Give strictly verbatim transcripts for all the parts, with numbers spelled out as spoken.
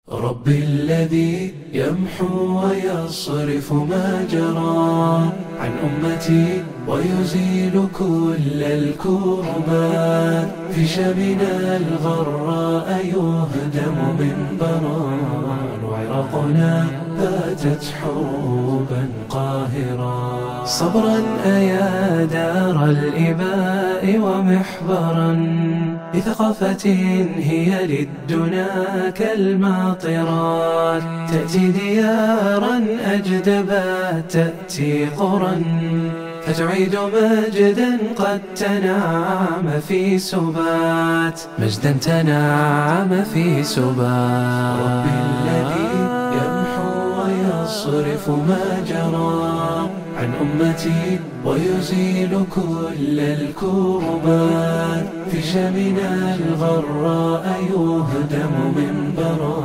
ربي الذي يمحو ويصرف ما جرى عن أمتي ويزيل كل الكربات في شبنا الغراء يهدم منبرا وعرقنا باتت حروبا قاهرا. صبرا أيا دار الإباء ومحبرا لثقافة هي للدنا كالماطرات تأتي ديارا أجدبات تأتي قرا فتعيد مجدا قد تنعم في سبات مجدا تنعم في سبات. ربي الذي يمحو ويصرف ما جرى عن أمتي ويزيل كل الكربات في شمنا الغراء يهدم منبرا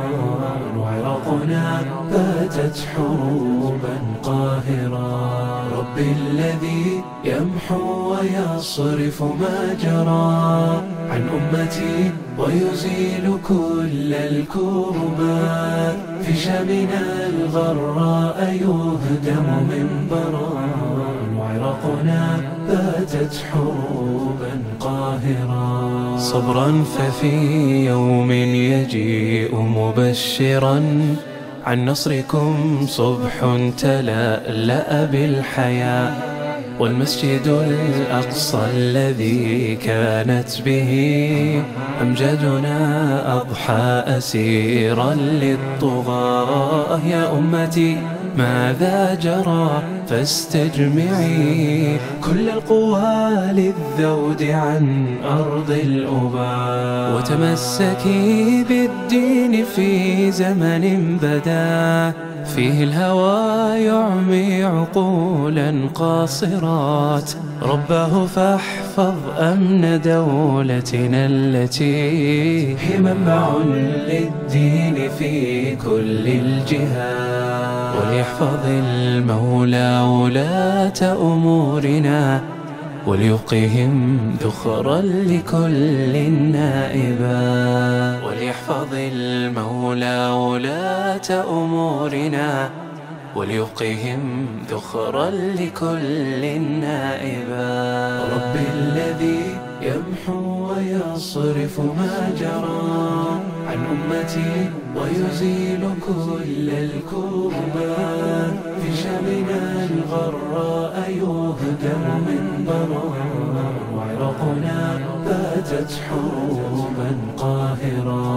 وعرقنا باتت حروبا قاهرا. ربي الذي يمحو ويصرف ما جرى عن أمتي ويزيل كل الكربات في شمنا الغراء يهدم منبرا وعرقنا باتت حروبا قاهرا. صبرا ففي يوم يجيء مبشرا عن نصركم صبح تلألأ بالحياة والمسجد الأقصى الذي كانت به أمجادنا أضحى أسيرا للطغاة. يا أمتي ماذا جرى فاستجمعي كل القوى للذود عن أرض الأباء وتمسكي بالدين في زمن بدا فيه الهوى يعمي عقولا قاصرات. رباه فاحفظ أمن دولتنا التي هي منبع للدين في كل الجهات وليحفظ المولى ولاة أمورنا وليبقهم ذخرا لكل النائبات. وليحفظ المولى ولاة أمورنا وليبقهم ذخرا لكل النائبات. ربي الذي يمحو ويصرف ما جرى عن أمتي ويزيل كل الكربات في شمنا الغراء يهدم منبرا وعرقنا باتت حروبا قاهرا.